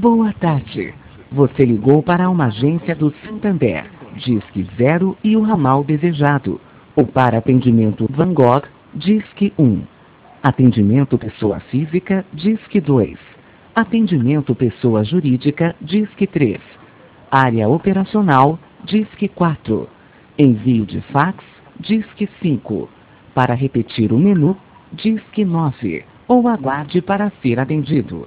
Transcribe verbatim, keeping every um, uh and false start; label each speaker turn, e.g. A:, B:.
A: Boa tarde. Você ligou para uma agência do Santander. Disque zero e o ramal desejado. Ou para atendimento Van Gogh, Disque um. Atendimento pessoa física, Disque dois. Atendimento pessoa jurídica, Disque três. Área operacional, Disque quatro. Envio de fax, Disque cinco. Para repetir o menu, Disque nove. Ou aguarde para ser atendido.